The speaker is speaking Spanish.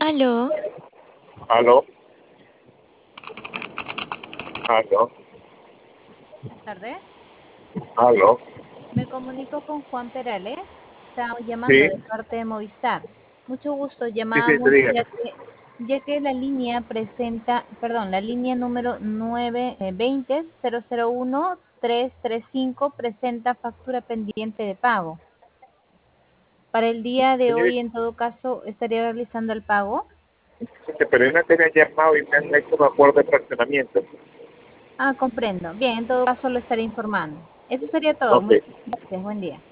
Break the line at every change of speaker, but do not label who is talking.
Aló,
Aló, aló,
Buenas tardes.
aló.
Me comunico con Juan Perales. Estamos llamando
Sí,
de parte de Movistar. Mucho gusto.
sí, sí,
Llamábamos
dígame.
ya que la línea presenta, perdón, la línea número 920-001-335 presenta factura pendiente de pago. Para el día de hoy,
Señorita,
en todo caso, estaría realizando el pago.
pero yo no tenía llamado y me han hecho un acuerdo de fraccionamiento.
Ah, comprendo. Bien, en todo caso lo estaré informando. Eso sería todo.
Ok.
Muchas gracias. Buen día.